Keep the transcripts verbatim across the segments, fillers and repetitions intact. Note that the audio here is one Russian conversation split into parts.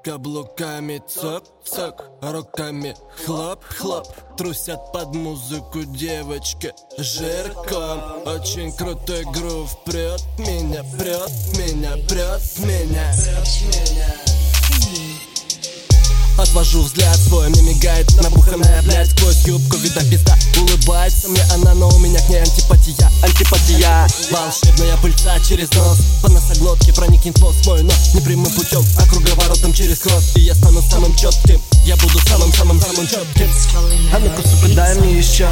Каблуками цок-цок, руками хлоп-хлоп. Трусят под музыку девочки жирком. Очень крутой грув прет меня, прет меня, прет меня. Отвожу взгляд свой, мне мигает набуханная, блядь, сквозь юбку вида пизда. Улыбается мне она, но у меня к ней антипатия, антипатия. Волшебная пыльца через нос, по носоглотке проникнет мозг мой, но не прямым путем, а круговоротом через хвост. И я стану самым четким, я буду самым-самым-самым четким. А ну-ка, сука, дай мне еще.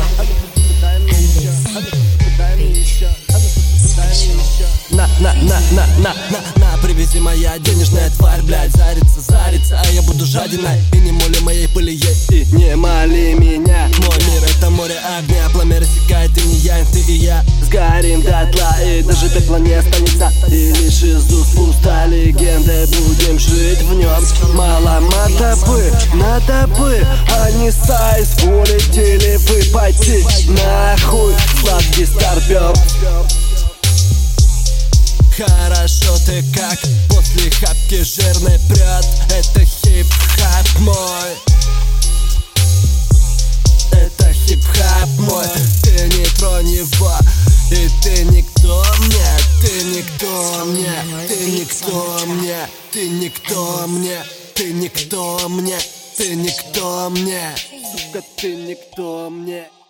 На, на, на, на, на, на, на, привези моя денежная тварь, блядь, зарится, зарится, а я буду жадиной. И не моли моей пыли есть, и не моли меня. Мой мир это море огня, пламя рассекает, и не я, ты и я. Сгорим дотла, и даже пепла не останется. И лишь из уст пуста легенды, будем жить в нем. Мало мотопы, надо бы, а не сайз. Улетели вы пойти нахуй, сладкий старпер. Хорошо ты как после хапки жирный прет. Это хип-хап мой. Это хип-хап мой. Ты не тронь его, и ты никто мне. Ты никто мне, ты никто мне. Ты никто мне, ты никто мне. Ты никто мне. Сука, ты никто мне.